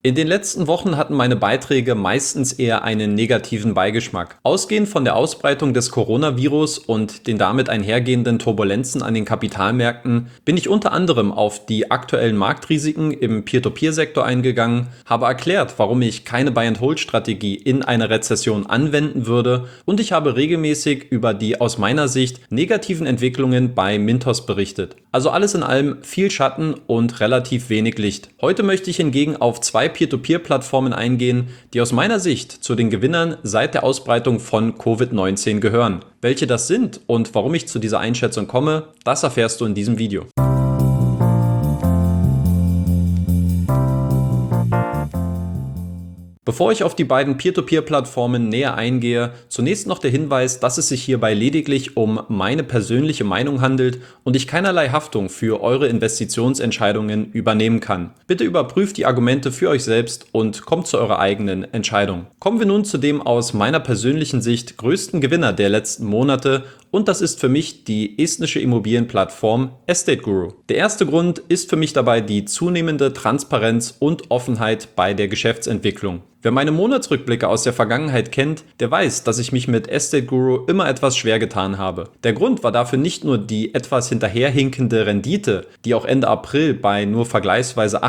In den letzten Wochen hatten meine Beiträge meistens eher einen negativen Beigeschmack. Ausgehend von der Ausbreitung des Coronavirus und den damit einhergehenden Turbulenzen an den Kapitalmärkten bin ich unter anderem auf die aktuellen Marktrisiken im Peer-to-Peer-Sektor eingegangen, habe erklärt, warum ich keine Buy-and-Hold-Strategie in einer Rezession anwenden würde und ich habe regelmäßig über die aus meiner Sicht negativen Entwicklungen bei Mintos berichtet. Also alles in allem viel Schatten und relativ wenig Licht. Heute möchte ich hingegen auf zwei Peer-to-Peer-Plattformen eingehen, die aus meiner Sicht zu den Gewinnern seit der Ausbreitung von Covid-19 gehören. Welche das sind und warum ich zu dieser Einschätzung komme, das erfährst du in diesem Video. Bevor ich auf die beiden Peer-to-Peer-Plattformen näher eingehe, zunächst noch der Hinweis, dass es sich hierbei lediglich um meine persönliche Meinung handelt und ich keinerlei Haftung für eure Investitionsentscheidungen übernehmen kann. Bitte überprüft die Argumente für euch selbst und kommt zu eurer eigenen Entscheidung. Kommen wir nun zu dem aus meiner persönlichen Sicht größten Gewinner der letzten Monate und das ist für mich die estnische Immobilienplattform Estate Guru. Der erste Grund ist für mich dabei die zunehmende Transparenz und Offenheit bei der Geschäftsentwicklung. Wer meine Monatsrückblicke aus der Vergangenheit kennt, der weiß, dass ich mich mit Estate Guru immer etwas schwer getan habe. Der Grund war dafür nicht nur die etwas hinterherhinkende Rendite, die auch Ende April bei nur vergleichsweise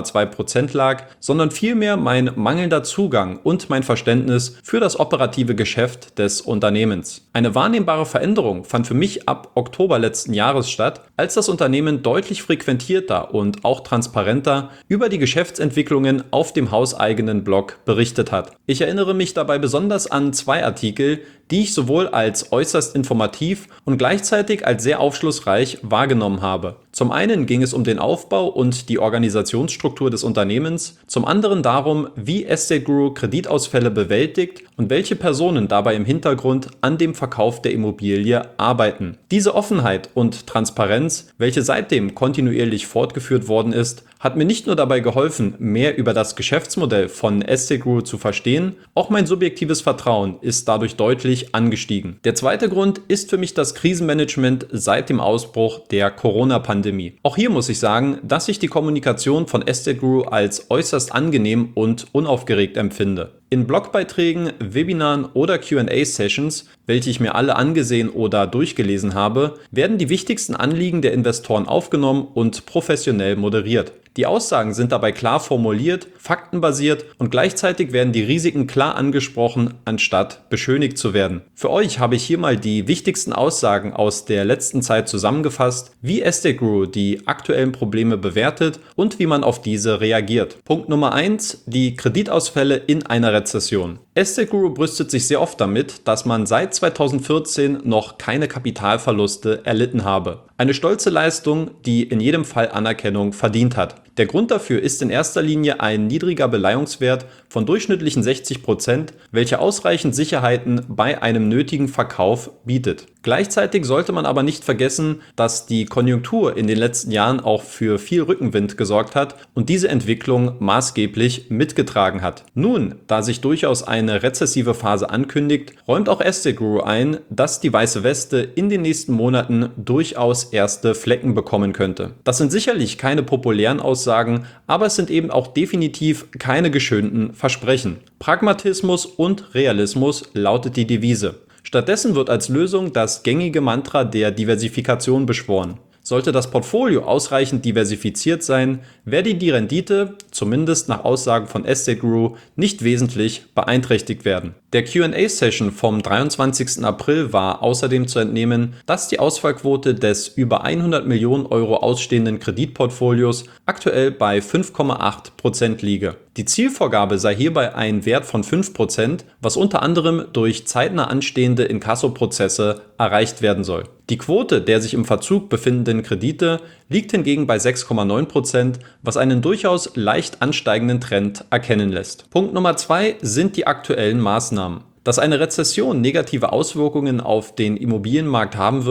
8,2% lag, sondern vielmehr mein mangelnder Zugang und mein Verständnis für das operative Geschäft des Unternehmens. Eine wahrnehmbare Veränderung fand für mich ab Oktober letzten Jahres statt, als das Unternehmen deutlich frequentierter und auch transparenter über die Geschäftsentwicklungen auf dem hauseigenen Blog berichtet hat. Ich erinnere mich dabei besonders an zwei Artikel, die ich sowohl als äußerst informativ und gleichzeitig als sehr aufschlussreich wahrgenommen habe. Zum einen ging es um den Aufbau und die Organisationsstruktur des Unternehmens, zum anderen darum, wie Estate Guru Kreditausfälle bewältigt und welche Personen dabei im Hintergrund an dem Verkauf der Immobilie arbeiten. Diese Offenheit und Transparenz, welche seitdem kontinuierlich fortgeführt worden ist, hat mir nicht nur dabei geholfen, mehr über das Geschäftsmodell von Estate Guru zu verstehen, auch mein subjektives Vertrauen ist dadurch deutlich angestiegen. Der zweite Grund ist für mich das Krisenmanagement seit dem Ausbruch der Corona-Pandemie. Auch hier muss ich sagen, dass ich die Kommunikation von Estate Guru als äußerst angenehm und unaufgeregt empfinde. In Blogbeiträgen, Webinaren oder Q&A-Sessions, welche ich mir alle angesehen oder durchgelesen habe, werden die wichtigsten Anliegen der Investoren aufgenommen und professionell moderiert. Die Aussagen sind dabei klar formuliert, faktenbasiert und gleichzeitig werden die Risiken klar angesprochen, anstatt beschönigt zu werden. Für euch habe ich hier mal die wichtigsten Aussagen aus der letzten Zeit zusammengefasst, wie Estate Guru die aktuellen Probleme bewertet und wie man auf diese reagiert. Punkt Nummer 1: die Kreditausfälle in einer Rezession. Estate Guru brüstet sich sehr oft damit, dass man seit 2014 noch keine Kapitalverluste erlitten habe. Eine stolze Leistung, die in jedem Fall Anerkennung verdient hat. Der Grund dafür ist in erster Linie ein niedriger Beleihungswert von durchschnittlichen 60%, welcher ausreichend Sicherheiten bei einem nötigen Verkauf bietet. Gleichzeitig sollte man aber nicht vergessen, dass die Konjunktur in den letzten Jahren auch für viel Rückenwind gesorgt hat und diese Entwicklung maßgeblich mitgetragen hat. Nun, da sich durchaus eine rezessive Phase ankündigt, räumt auch Estate Guru ein, dass die weiße Weste in den nächsten Monaten durchaus erste Flecken bekommen könnte. Das sind sicherlich keine populären Aussagen, aber es sind eben auch definitiv keine geschönten Versprechen. Pragmatismus und Realismus lautet die Devise. Stattdessen wird als Lösung das gängige Mantra der Diversifikation beschworen. Sollte das Portfolio ausreichend diversifiziert sein, werde die Rendite, zumindest nach Aussagen von Estate Guru, nicht wesentlich beeinträchtigt werden. Der Q&A-Session vom 23. April war außerdem zu entnehmen, dass die Ausfallquote des über 100 Millionen Euro ausstehenden Kreditportfolios aktuell bei 5,8% liege. Die Zielvorgabe sei hierbei ein Wert von 5%, was unter anderem durch zeitnah anstehende Inkassoprozesse erreicht werden soll. Die Quote der sich im Verzug befindenden Kredite liegt hingegen bei 6,9%, was einen durchaus leicht ansteigenden Trend erkennen lässt. Punkt Nummer 2 sind die aktuellen Maßnahmen. Dass eine Rezession negative Auswirkungen auf den Immobilienmarkt haben wird,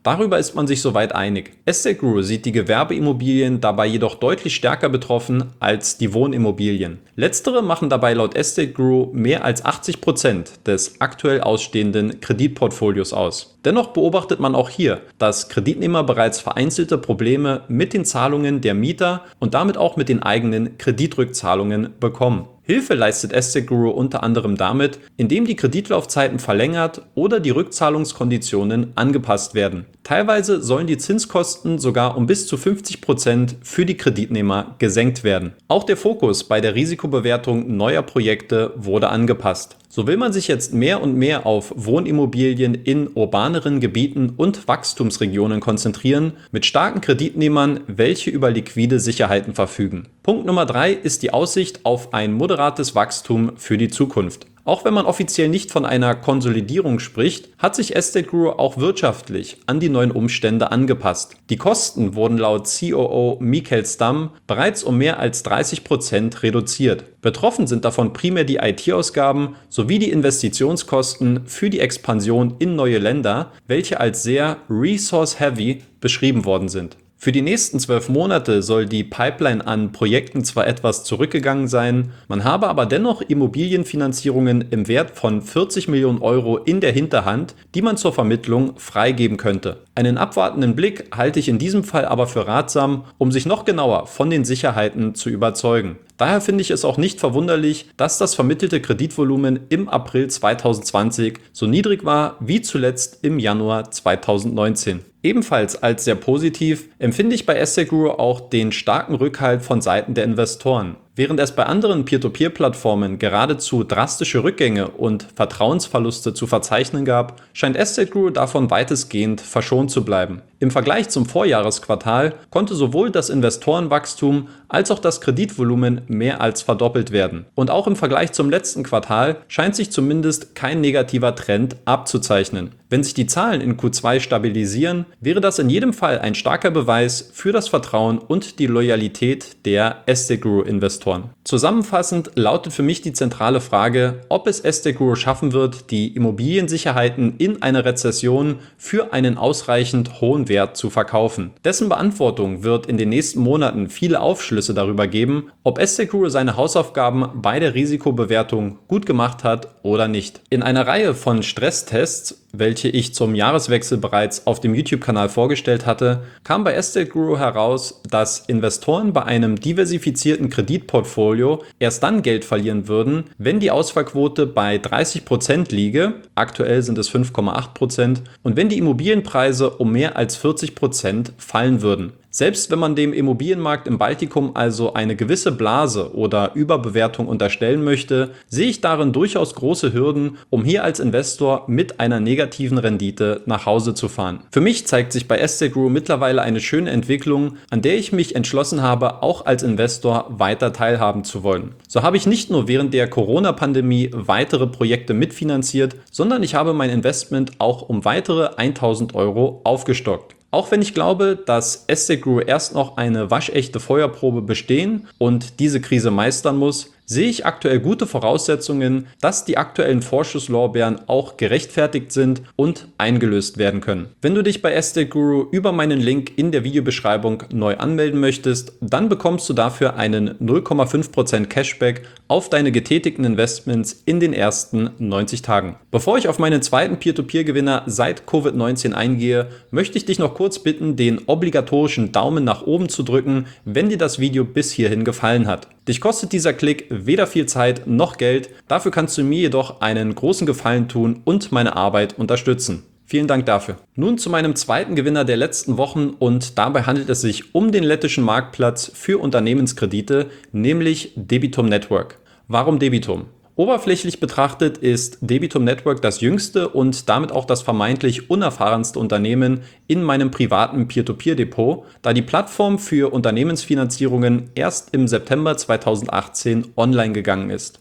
Darüber ist man sich soweit einig. Estate Guru sieht die Gewerbeimmobilien dabei jedoch deutlich stärker betroffen als die Wohnimmobilien. Letztere machen dabei laut Estate Guru mehr als 80% des aktuell ausstehenden Kreditportfolios aus. Dennoch beobachtet man auch hier, dass Kreditnehmer bereits vereinzelte Probleme mit den Zahlungen der Mieter und damit auch mit den eigenen Kreditrückzahlungen bekommen. Hilfe leistet Estate Guru unter anderem damit, indem die Kreditlaufzeiten verlängert oder die Rückzahlungskonditionen angepasst werden. Teilweise sollen die Zinskosten sogar um bis zu 50% für die Kreditnehmer gesenkt werden. Auch der Fokus bei der Risikobewertung neuer Projekte wurde angepasst. So will man sich jetzt mehr und mehr auf Wohnimmobilien in urbaneren Gebieten und Wachstumsregionen konzentrieren, mit starken Kreditnehmern, welche über liquide Sicherheiten verfügen. Punkt Nummer 3 ist die Aussicht auf ein moderates Wachstum für die Zukunft. Auch wenn man offiziell nicht von einer Konsolidierung spricht, hat sich Estate Guru auch wirtschaftlich an die neuen Umstände angepasst. Die Kosten wurden laut COO Michael Stamm bereits um mehr als 30% reduziert. Betroffen sind davon primär die IT-Ausgaben sowie die Investitionskosten für die Expansion in neue Länder, welche als sehr resource-heavy beschrieben worden sind. Für die nächsten 12 Monate soll die Pipeline an Projekten zwar etwas zurückgegangen sein, man habe aber dennoch Immobilienfinanzierungen im Wert von 40 Millionen Euro in der Hinterhand, die man zur Vermittlung freigeben könnte. Einen abwartenden Blick halte ich in diesem Fall aber für ratsam, um sich noch genauer von den Sicherheiten zu überzeugen. Daher finde ich es auch nicht verwunderlich, dass das vermittelte Kreditvolumen im April 2020 so niedrig war wie zuletzt im Januar 2019. Ebenfalls als sehr positiv empfinde ich bei Estate Guru auch den starken Rückhalt von Seiten der Investoren. Während es bei anderen Peer-to-Peer-Plattformen geradezu drastische Rückgänge und Vertrauensverluste zu verzeichnen gab, scheint Estate Guru davon weitestgehend verschont zu bleiben. Im Vergleich zum Vorjahresquartal konnte sowohl das Investorenwachstum als auch das Kreditvolumen mehr als verdoppelt werden. Und auch im Vergleich zum letzten Quartal scheint sich zumindest kein negativer Trend abzuzeichnen. Wenn sich die Zahlen in Q2 stabilisieren, wäre das in jedem Fall ein starker Beweis für das Vertrauen und die Loyalität der Estate Guru-Investoren. Zusammenfassend lautet für mich die zentrale Frage, ob es Estate Guru schaffen wird, die Immobiliensicherheiten in einer Rezession für einen ausreichend hohen Wert zu verkaufen. Dessen Beantwortung wird in den nächsten Monaten viele Aufschlüsse darüber geben, ob Estate Guru seine Hausaufgaben bei der Risikobewertung gut gemacht hat oder nicht. In einer Reihe von Stresstests, welche ich zum Jahreswechsel bereits auf dem YouTube-Kanal vorgestellt hatte, kam bei Estate Guru heraus, dass Investoren bei einem diversifizierten Kreditportfolio erst dann Geld verlieren würden, wenn die Ausfallquote bei 30% liege, aktuell sind es 5,8%, und wenn die Immobilienpreise um mehr als 40% fallen würden. Selbst wenn man dem Immobilienmarkt im Baltikum also eine gewisse Blase oder Überbewertung unterstellen möchte, sehe ich darin durchaus große Hürden, um hier als Investor mit einer negativen Rendite nach Hause zu fahren. Für mich zeigt sich bei Estate Guru mittlerweile eine schöne Entwicklung, an der ich mich entschlossen habe, auch als Investor weiter teilhaben zu wollen. So habe ich nicht nur während der Corona-Pandemie weitere Projekte mitfinanziert, sondern ich habe mein Investment auch um weitere 1.000 Euro aufgestockt. Auch wenn ich glaube, dass Estate Guru erst noch eine waschechte Feuerprobe bestehen und diese Krise meistern muss, sehe ich aktuell gute Voraussetzungen, dass die aktuellen Vorschusslorbeeren auch gerechtfertigt sind und eingelöst werden können. Wenn du dich bei Estate Guru über meinen Link in der Videobeschreibung neu anmelden möchtest, dann bekommst du dafür einen 0,5% Cashback auf deine getätigten Investments in den ersten 90 Tagen. Bevor ich auf meinen zweiten Peer-to-Peer-Gewinner seit Covid-19 eingehe, möchte ich dich noch kurz bitten, den obligatorischen Daumen nach oben zu drücken, wenn dir das Video bis hierhin gefallen hat. Dich kostet dieser Klick weder viel Zeit noch Geld, dafür kannst du mir jedoch einen großen Gefallen tun und meine Arbeit unterstützen. Vielen Dank dafür. Nun zu meinem zweiten Gewinner der letzten Wochen, und dabei handelt es sich um den lettischen Marktplatz für Unternehmenskredite, nämlich Debitum Network. Warum Debitum? Oberflächlich betrachtet ist Debitum Network das jüngste und damit auch das vermeintlich unerfahrenste Unternehmen in meinem privaten Peer-to-Peer-Depot, da die Plattform für Unternehmensfinanzierungen erst im September 2018 online gegangen ist.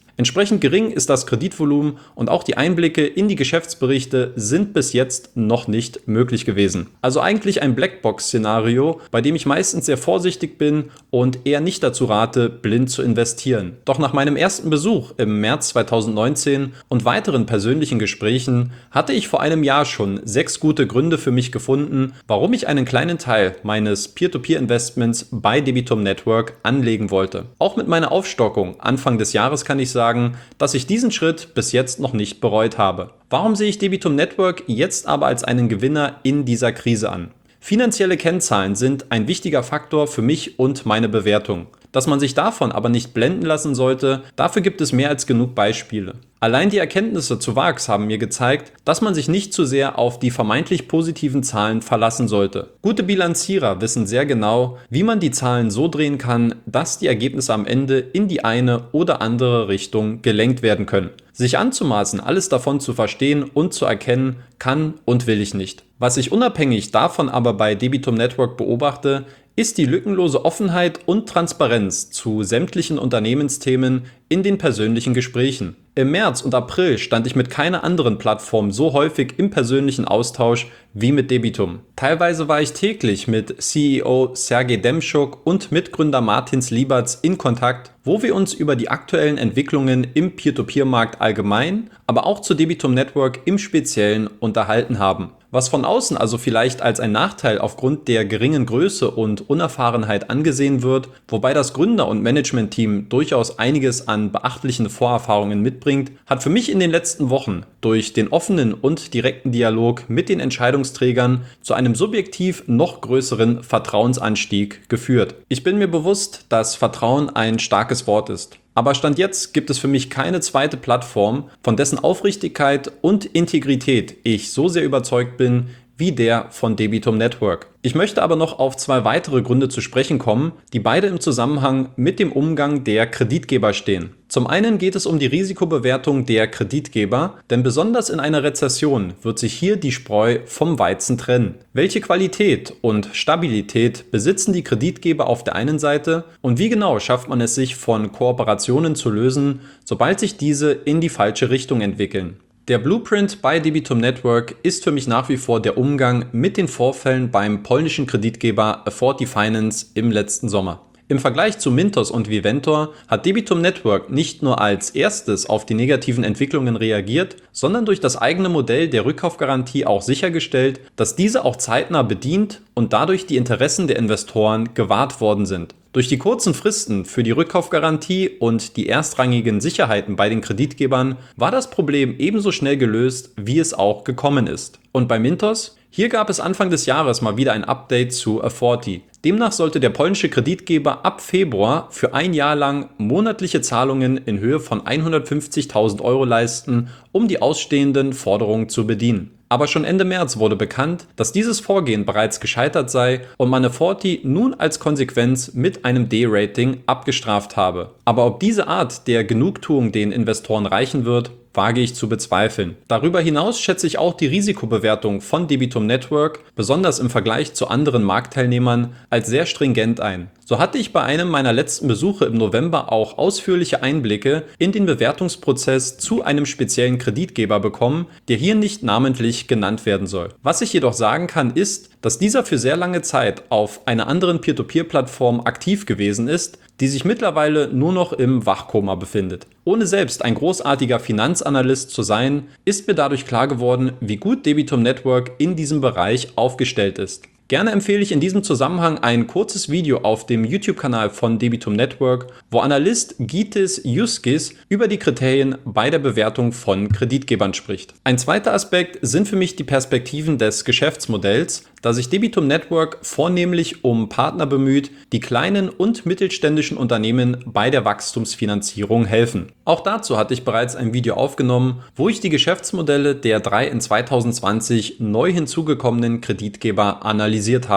Entsprechend gering ist das Kreditvolumen und auch die Einblicke in die Geschäftsberichte sind bis jetzt noch nicht möglich gewesen. Also eigentlich ein Blackbox-Szenario, bei dem ich meistens sehr vorsichtig bin und eher nicht dazu rate, blind zu investieren. Doch nach meinem ersten Besuch im März 2019 und weiteren persönlichen Gesprächen hatte ich vor einem Jahr schon 6 gute Gründe für mich gefunden, warum ich einen kleinen Teil meines Peer-to-Peer-Investments bei Debitum Network anlegen wollte. Auch mit meiner Aufstockung Anfang des Jahres kann ich sagen, dass ich diesen Schritt bis jetzt noch nicht bereut habe. Warum sehe ich Debitum Network jetzt aber als einen Gewinner in dieser Krise an? Finanzielle Kennzahlen sind ein wichtiger Faktor für mich und meine Bewertung. Dass man sich davon aber nicht blenden lassen sollte, dafür gibt es mehr als genug Beispiele. Allein die Erkenntnisse zu VAX haben mir gezeigt, dass man sich nicht zu sehr auf die vermeintlich positiven Zahlen verlassen sollte. Gute Bilanzierer wissen sehr genau, wie man die Zahlen so drehen kann, dass die Ergebnisse am Ende in die eine oder andere Richtung gelenkt werden können. Sich anzumaßen, alles davon zu verstehen und zu erkennen, kann und will ich nicht. Was ich unabhängig davon aber bei Debitum Network beobachte, ist die lückenlose Offenheit und Transparenz zu sämtlichen Unternehmensthemen in den persönlichen Gesprächen. Im März und April stand ich mit keiner anderen Plattform so häufig im persönlichen Austausch wie mit Debitum. Teilweise war ich täglich mit CEO Sergej Demschuk und Mitgründer Martins Lieberts in Kontakt, wo wir uns über die aktuellen Entwicklungen im Peer-to-Peer-Markt allgemein, aber auch zu Debitum Network im Speziellen unterhalten haben. Was von außen also vielleicht als ein Nachteil aufgrund der geringen Größe und Unerfahrenheit angesehen wird, wobei das Gründer- und Managementteam durchaus einiges an beachtlichen Vorerfahrungen mitbringt, hat für mich in den letzten Wochen durch den offenen und direkten Dialog mit den Entscheidungsträgern zu einem subjektiv noch größeren Vertrauensanstieg geführt. Ich bin mir bewusst, dass Vertrauen ein starkes Wort ist. Aber Stand jetzt gibt es für mich keine zweite Plattform, von dessen Aufrichtigkeit und Integrität ich so sehr überzeugt bin, wie der von Debitum Network. Ich möchte aber noch auf 2 weitere Gründe zu sprechen kommen, die beide im Zusammenhang mit dem Umgang der Kreditgeber stehen. Zum einen geht es um die Risikobewertung der Kreditgeber, denn besonders in einer Rezession wird sich hier die Spreu vom Weizen trennen. Welche Qualität und Stabilität besitzen die Kreditgeber auf der einen Seite und wie genau schafft man es sich von Kooperationen zu lösen, sobald sich diese in die falsche Richtung entwickeln? Der Blueprint bei Debitum Network ist für mich nach wie vor der Umgang mit den Vorfällen beim polnischen Kreditgeber A40 Finance im letzten Sommer. Im Vergleich zu Mintos und Viventor hat Debitum Network nicht nur als erstes auf die negativen Entwicklungen reagiert, sondern durch das eigene Modell der Rückkaufgarantie auch sichergestellt, dass diese auch zeitnah bedient und dadurch die Interessen der Investoren gewahrt worden sind. Durch die kurzen Fristen für die Rückkaufgarantie und die erstrangigen Sicherheiten bei den Kreditgebern war das Problem ebenso schnell gelöst, wie es auch gekommen ist. Und bei Mintos? Hier gab es Anfang des Jahres mal wieder ein Update zu A40. Demnach sollte der polnische Kreditgeber ab Februar für ein Jahr lang monatliche Zahlungen in Höhe von 150.000 € leisten, um die ausstehenden Forderungen zu bedienen. Aber schon Ende März wurde bekannt, dass dieses Vorgehen bereits gescheitert sei und man A40 nun als Konsequenz mit einem D-Rating abgestraft habe. Aber ob diese Art der Genugtuung den Investoren reichen wird, wage ich zu bezweifeln. Darüber hinaus schätze ich auch die Risikobewertung von Debitum Network, besonders im Vergleich zu anderen Marktteilnehmern, als sehr stringent ein. So hatte ich bei einem meiner letzten Besuche im November auch ausführliche Einblicke in den Bewertungsprozess zu einem speziellen Kreditgeber bekommen, der hier nicht namentlich genannt werden soll. Was ich jedoch sagen kann, ist, dass dieser für sehr lange Zeit auf einer anderen Peer-to-Peer-Plattform aktiv gewesen ist, die sich mittlerweile nur noch im Wachkoma befindet. Ohne selbst ein großartiger Finanzanalyst zu sein, ist mir dadurch klar geworden, wie gut Debitum Network in diesem Bereich aufgestellt ist. Gerne empfehle ich in diesem Zusammenhang ein kurzes Video auf dem YouTube-Kanal von Debitum Network, wo Analyst Gytis Juskis über die Kriterien bei der Bewertung von Kreditgebern spricht. Ein zweiter Aspekt sind für mich die Perspektiven des Geschäftsmodells, da sich Debitum Network vornehmlich um Partner bemüht, die kleinen und mittelständischen Unternehmen bei der Wachstumsfinanzierung helfen. Auch dazu hatte ich bereits ein Video aufgenommen, wo ich die Geschäftsmodelle der 3 in 2020 neu hinzugekommenen Kreditgeber analysiert habe.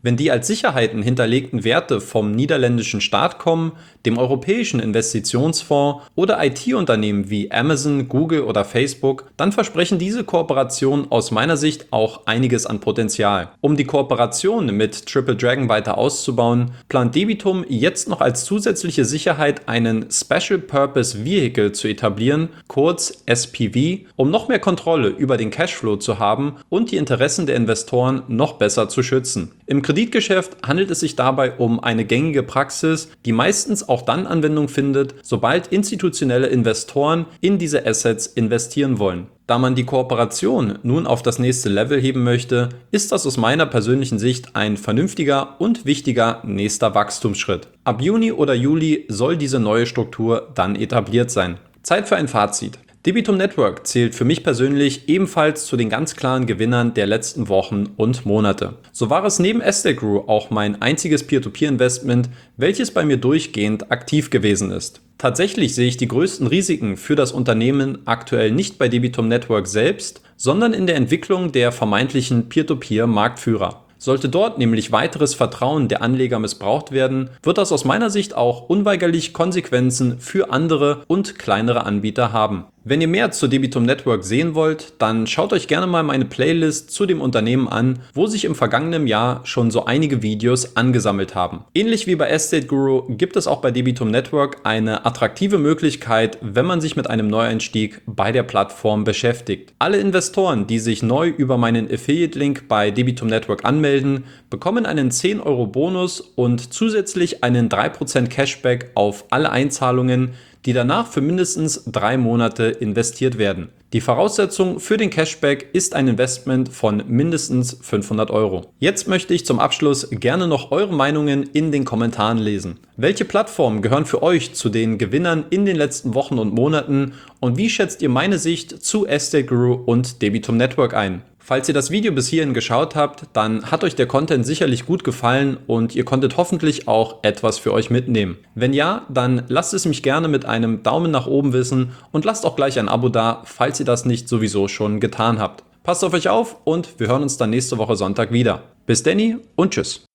Wenn die als Sicherheiten hinterlegten Werte vom niederländischen Staat kommen, dem Europäischen Investitionsfonds oder IT-Unternehmen wie Amazon, Google oder Facebook, dann versprechen diese Kooperationen aus meiner Sicht auch einiges an Potenzial. Um die Kooperation mit Triple Dragon weiter auszubauen, plant Debitum jetzt noch als zusätzliche Sicherheit einen Special Purpose Vehicle zu etablieren, kurz SPV, um noch mehr Kontrolle über den Cashflow zu haben und die Interessen der Investoren noch besser zu schützen. Im Kreditgeschäft handelt es sich dabei um eine gängige Praxis, die meistens auch dann Anwendung findet, sobald institutionelle Investoren in diese Assets investieren wollen. Da man die Kooperation nun auf das nächste Level heben möchte, ist das aus meiner persönlichen Sicht ein vernünftiger und wichtiger nächster Wachstumsschritt. Ab Juni oder Juli soll diese neue Struktur dann etabliert sein. Zeit für ein Fazit. Debitum Network zählt für mich persönlich ebenfalls zu den ganz klaren Gewinnern der letzten Wochen und Monate. So war es neben Estate Guru auch mein einziges Peer-to-Peer-Investment, welches bei mir durchgehend aktiv gewesen ist. Tatsächlich sehe ich die größten Risiken für das Unternehmen aktuell nicht bei Debitum Network selbst, sondern in der Entwicklung der vermeintlichen Peer-to-Peer-Marktführer. Sollte dort nämlich weiteres Vertrauen der Anleger missbraucht werden, wird das aus meiner Sicht auch unweigerlich Konsequenzen für andere und kleinere Anbieter haben. Wenn ihr mehr zu Debitum Network sehen wollt, dann schaut euch gerne mal meine Playlist zu dem Unternehmen an, wo sich im vergangenen Jahr schon so einige Videos angesammelt haben. Ähnlich wie bei Estate Guru gibt es auch bei Debitum Network eine attraktive Möglichkeit, wenn man sich mit einem Neueinstieg bei der Plattform beschäftigt. Alle Investoren, die sich neu über meinen Affiliate-Link bei Debitum Network anmelden, bekommen einen 10 € Bonus und zusätzlich einen 3% Cashback auf alle Einzahlungen, die danach für mindestens 3 Monate investiert werden. Die Voraussetzung für den Cashback ist ein Investment von mindestens 500 €. Jetzt möchte ich zum Abschluss gerne noch eure Meinungen in den Kommentaren lesen. Welche Plattformen gehören für euch zu den Gewinnern in den letzten Wochen und Monaten und wie schätzt ihr meine Sicht zu Estate Guru und Debitum Network ein? Falls ihr das Video bis hierhin geschaut habt, dann hat euch der Content sicherlich gut gefallen und ihr konntet hoffentlich auch etwas für euch mitnehmen. Wenn ja, dann lasst es mich gerne mit einem Daumen nach oben wissen und lasst auch gleich ein Abo da, falls ihr das nicht sowieso schon getan habt. Passt auf euch auf und wir hören uns dann nächste Woche Sonntag wieder. Bis Danny und tschüss.